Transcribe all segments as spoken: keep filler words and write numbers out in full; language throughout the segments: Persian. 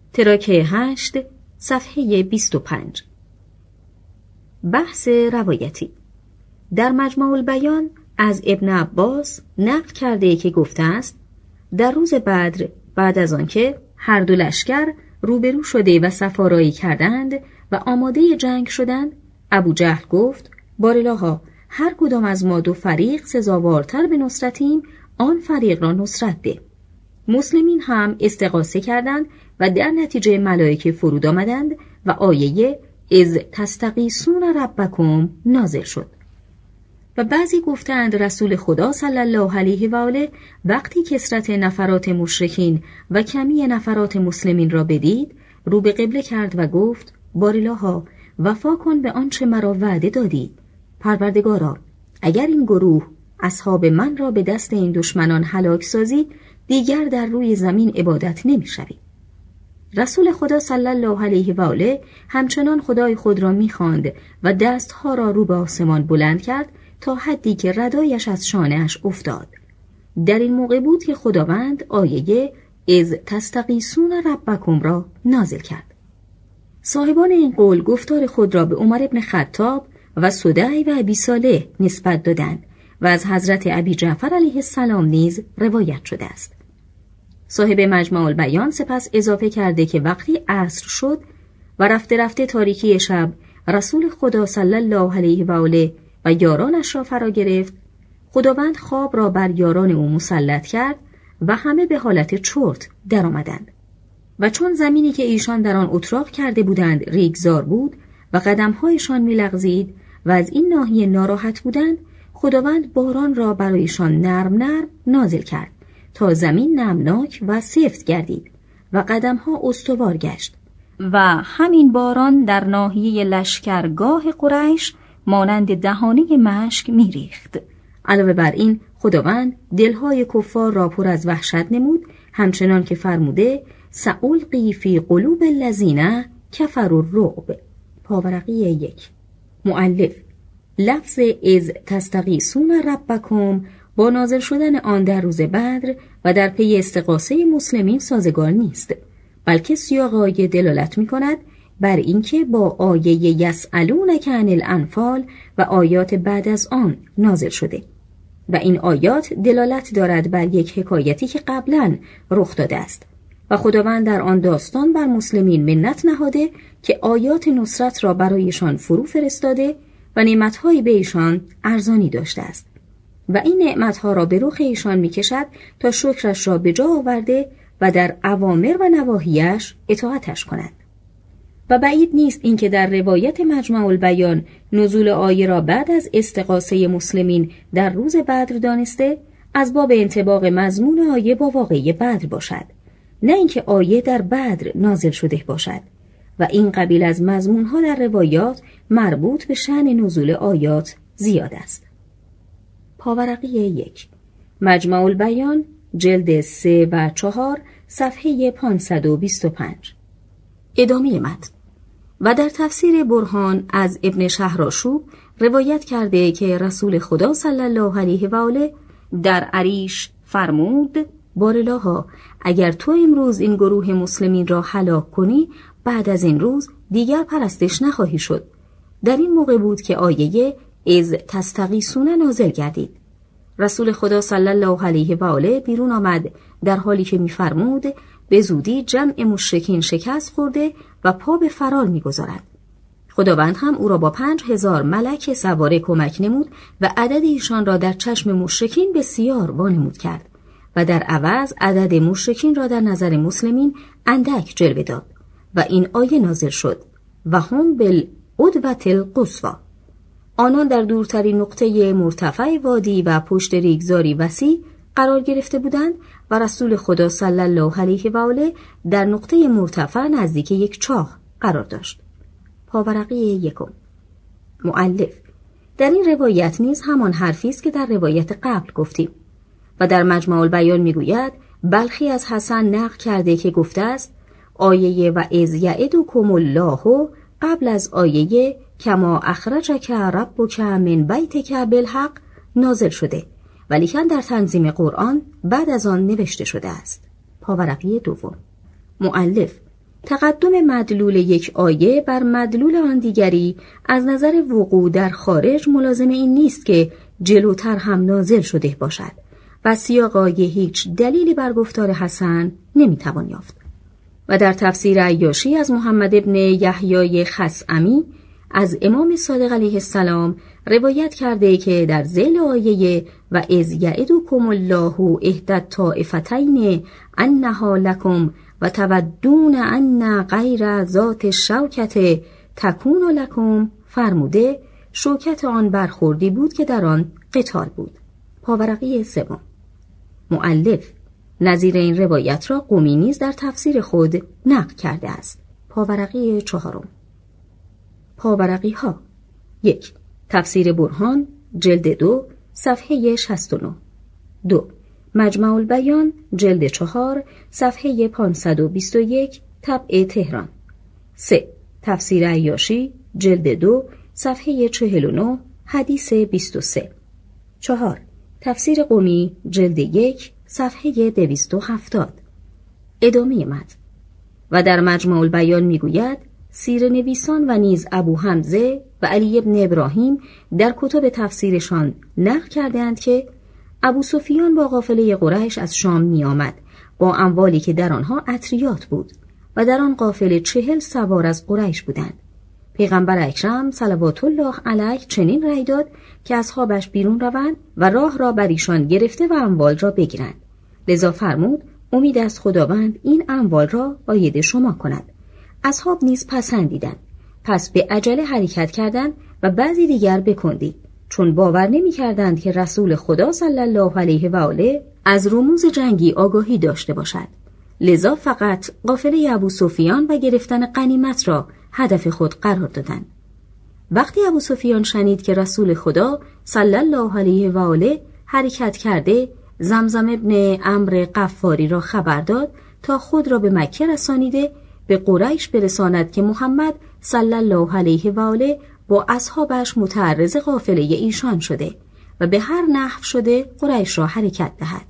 تراکه هشت صفحه بیست و پنج. بحث روایتی. در مجمع البیان از ابن عباس نقل کرده که گفته است در روز بدر بعد از آنکه هر دو لشکر روبرو شده و صفارایی کردند و آماده جنگ شدند، ابو جهل گفت بارالها هر کدام از ما دو فریق سزاوارتر به نصرتیم، آن فریق را نصرت ده. مسلمین هم استغاثه کردند و در نتیجه ملائکه فرود آمدند و آیه اذ تستغیثون ربکم نازل شد. و بعضی گفتند رسول خدا صلی الله علیه و آله وقتی کثرت نفرات مشرکین و کمی نفرات مسلمین را بدید، رو به قبله کرد و گفت بارالها وفا کن به آنچه مرا وعده دادی. پروردگارا اگر این گروه اصحاب من را به دست این دشمنان هلاک سازی، دیگر در روی زمین عبادت نمی شوی. رسول خدا صلی الله علیه و آله همچنان خدای خود را می خواند و دستها را رو به آسمان بلند کرد تا حدی که ردایش از شانه‌اش افتاد. در این موقع بود که خداوند آیه اذ تستغیثون ربکم را نازل کرد. صاحبان این قول گفتار خود را به عمر ابن خطاب و سدی و ابی صالح نسبت دادند و از حضرت ابی جعفر علیه السلام نیز روایت شده است. صاحب مجمع البیان سپس اضافه کرده که وقتی عصر شد و رفته رفته تاریکی شب رسول خدا صلی الله علیه و آله و یارانش را فرا گرفت، خداوند خواب را بر یاران او مسلط کرد و همه به حالت چرت در آمدند. و چون زمینی که ایشان در آن اتراق کرده بودند ریگزار بود و قدمهایشان میلغزید و از این ناحیه ناراحت بودند، خداوند باران را برایشان نرم نرم نازل کرد تا زمین نمناک و سفت گردید و قدمها استوار گشت و همین باران در ناحیه لشکرگاه قریش مانند دهانه مشک میریخت. علاوه بر این خداوند دلهای کفار را پر از وحشت نمود، همچنان که فرموده سألقی فی قلوب الذین کفروا الرعب. پاورقی یک. مؤلف لفظ اذ تستغیثون ربکم با نازل شدن آن در روز بدر و در پی استغاثه مسلمین سازگار نیست، بلکه سیاق آیه دلالت می کند بر اینکه با آیه یسألونک عن الانفال و آیات بعد از آن نازل شده و این آیات دلالت دارد بر یک حکایتی که قبلا رخ داده است و خداوند در آن داستان بر مسلمین منت نهاده که آیات نصرت را برایشان فرو فرستاده و نعمتهایی به ایشان ارزانی داشته است و این نعمتها را به رخ ایشان می کشد تا شکرش را به جا آورده و در اوامر و نواهیش اطاعتش کنند. و بعید نیست اینکه در روایت مجمع البیان نزول آیه را بعد از استغاثه مسلمین در روز بدر دانسته از باب انطباق مضمون آیه با واقعه بدر باشد، نه اینکه آیه در بدر نازل شده باشد و این قبیل از مضمونها در روایات مربوط به شأن نزول آیات زیاد است. پاورقی یک. مجمع البیان جلد سه و چهار صفحه پانصد و بیست و پنج. ادامه متن. و در تفسیر برهان از ابن شهرآشوب روایت کرده که رسول خدا صلی الله علیه و آله در عریش فرمود بارالها اگر تو امروز این گروه مسلمین را هلاک کنی، بعد از این روز دیگر پرستش نخواهی شد. در این موقع بود که آیه اذ تستغیثون نازل گردید. رسول خدا صلی الله علیه و آله بیرون آمد در حالی که می‌فرمود به زودی جمع مشرکین شکست خورده و پا به فرار می‌گذارد. خداوند هم او را با پنج هزار ملک سواره کمک نمود و عدد ایشان را در چشم مشرکین بسیار وانمود کرد و در عوض عدد مشرکین را در نظر مسلمین اندک جلوه داد و این آیه نازل شد و هم بالعدوة القصوی. آنان در دورترین نقطه مرتفع وادی و پشت ریگزاری وسیع قرار گرفته بودند و رسول خدا صلی الله علیه و آله در نقطه مرتفع نزدیک یک چاه قرار داشت. پاورقی یکم. مؤلف در این روایت نیز همان حرفی است که در روایت قبل گفتیم و در مجمع البیان میگوید بلخی از حسن نقل کرده که گفته است آیه و اذ یعدکم الله قبل از آیه کما اخرجک ربک من بیتک بالحق نازل شده، ولیکن در تنظیم قرآن بعد از آن نوشته شده است. پاورقی دوم. مؤلف تقدم مدلول یک آیه بر مدلول آن دیگری از نظر وقوع در خارج ملازم این نیست که جلوتر هم نازل شده باشد و سیاق آیه هیچ دلیلی بر گفتار حسن نمیتوان یافت. و در تفسیر عیاشی از محمد ابن یحیای خثعمی از امام صادق علیه السلام روایت کرده که در ذیل آیه و اذ یعدکم الله احدی الطائفتین انها لکم و تودون ان غیر ذات الشوکة تکون لکم فرموده شوکت آن برخوردی بود که در آن قتال بود. پاورقی سوم. مؤلف نظیر این روایت را قمی نیز در تفسیر خود نقل کرده است. پاورقی چهارم. پاورقی ها. یک. تفسیر برهان جلد دو صفحه شصت و نه. دو. مجمع البیان جلد چهار صفحه پانصد و بیست و یک طبع تهران. سه. تفسیر عیاشی جلد دو صفحه چهل و نه حدیث بیست و سه. چهار. تفسیر قمی جلد یک صفحه دویست و هفتاد. ادامه متن. و در مجمع البیان میگوید سیر نویسان و نیز ابو حمزه و علی ابن ابراهیم در کتب تفسیرشان نقل کردند که ابو سفیان با قافله قریش از شام می آمد با اموالی که در آنها عطریات بود و در آن قافله چهل سوار از قریش بودند. پیغمبر اکرم صلوات الله علیه چنین رأی داد که اصحابش بیرون روند و راه را بر ایشان گرفته و اموال را بگیرند. لذا فرمود امید از خداوند این اموال را عاید شما کند. اصحاب نیز پسندیدند. پس به عجله حرکت کردند و بعضی دیگر به کندی، چون باور نمی کردند که رسول خدا صلی الله علیه و آله از رموز جنگی آگاهی داشته باشد. لذا فقط قافله ابو سفیان و گرفتن غنیمت را هدف خود قرار دادند. وقتی ابو سفیان شنید که رسول خدا صلی الله علیه و آله حرکت کرده، زمزم ابن عمرو غفاری را خبر داد تا خود را به مکه رسانیده به قریش برساند که محمد صلی الله علیه و آله با اصحابش متعرض قافله ایشان شده و به هر نحو شده قریش را حرکت دهد.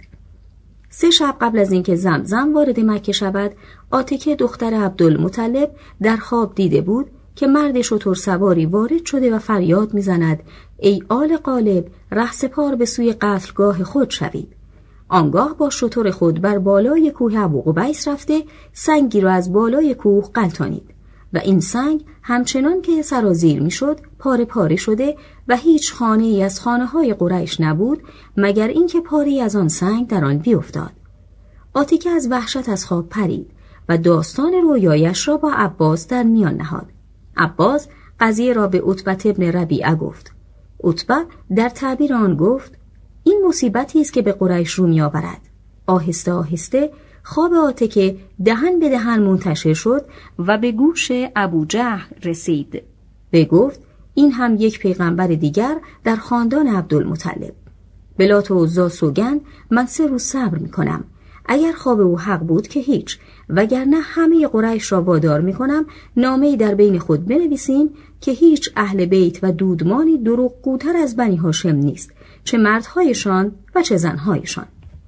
سه شب قبل از اینکه زمزم وارد مکه شود، عاتکه دختر عبدالمطلب در خواب دیده بود که مرد شتر سواری وارد شده و فریاد میزند ای آل غالب، رهسپار به سوی قتلگاه خود شوید. آنگاه با شتر خود بر بالای کوه ابوقبیس رفته سنگی را از بالای کوه غلتانید و این سنگ همچنان که سرازیر میشد پاره پاره شده و هیچ خانه ای از خانه های قریش نبود مگر اینکه پاری از آن سنگ در آن بیفتاد. عاتکه از وحشت از خواب پرید و داستان رویایش را با عباس در میان نهاد. عباس قضیه را به عتبه ابن ربیعه گفت. عتبه در تعبیر آن گفت این مصیبتی است که به قریش رو می آورد. آهسته آهسته خواب عاتکه دهن به دهن منتشر شد و به گوش ابوجهل رسید. به گفت این هم یک پیغمبر دیگر در خاندان عبدالمطلب. به لات و عزی سوگند من سه روز صبر می کنم. اگر خواب او حق بود که هیچ، وگرنه همه قریش را وادار می کنم نامه‌ای در بین خود بنویسیم که هیچ اهل بیت و دودمانی دروغگوتر از بنی هاشم نیست، چه مردهایشان و چه زنهایشان.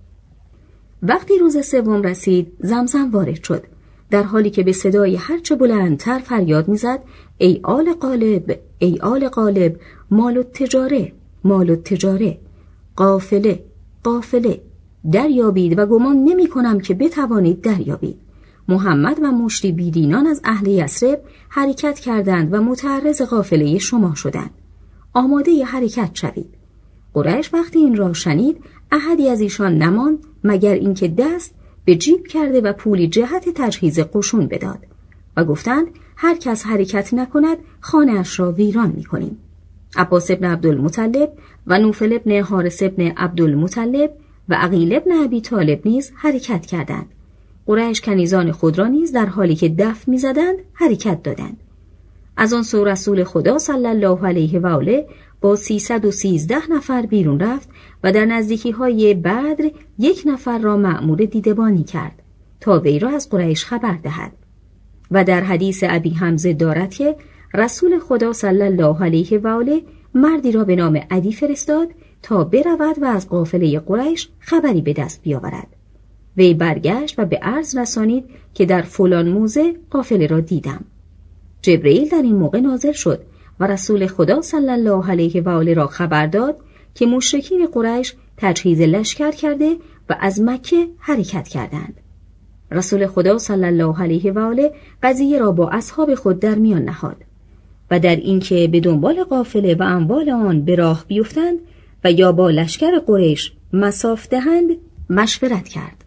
وقتی روز سوم رسید، زمزم وارد شد، در حالی که به صدای هرچه بلندتر فریاد میزد ای آل غالب، ای آل غالب، مال التجاره، مال التجاره، قافله، قافله، دریابید و گمان نمی کنم که بتوانید دریابید. محمد و مشتی بیدینان از اهل یثرب حرکت کردند و متعرض قافله شما شدند. آماده ی حرکت شوید. قریش وقتی این را شنید احدی از ایشان نماند مگر اینکه دست به جیب کرده و پولی جهت تجهیز قشون بداد و گفتند هر کس حرکت نکند خانه اش را ویران می‌کنیم. عباس ابن عبدالمطلب و نوفل ابن حارث ابن عبدالمطلب و عقیل ابن ابی طالب نیز حرکت کردند. قریش کنیزان خود را نیز در حالی که دف می‌زدند حرکت دادند. از آن سو رسول خدا صلی الله علیه و آله با سیصد و سیزده نفر بیرون رفت و در نزدیکی‌های بدر یک نفر را مأمور دیدبانی کرد تا وی را از قریش خبر دهد. و در حدیث ابی حمزه دارد که رسول خدا صلی الله علیه و آله مردی را به نام عدی فرستاد تا برود و از قافله قریش خبری به دست بیاورد. وی برگشت و به عرض رسانید که در فلان موضع قافله را دیدم. جبرئیل در این موقع نازل شد و رسول خدا صلی الله علیه و آله را خبر داد که مشرکین قریش تجهیز لشکر کرده و از مکه حرکت کردند. رسول خدا صلی الله علیه و آله قضیه را با اصحاب خود در میان نهاد و در اینکه به دنبال قافله و اموال آن به راه بیفتند و یا با لشکر قریش مصاف دهند مشورت کرد.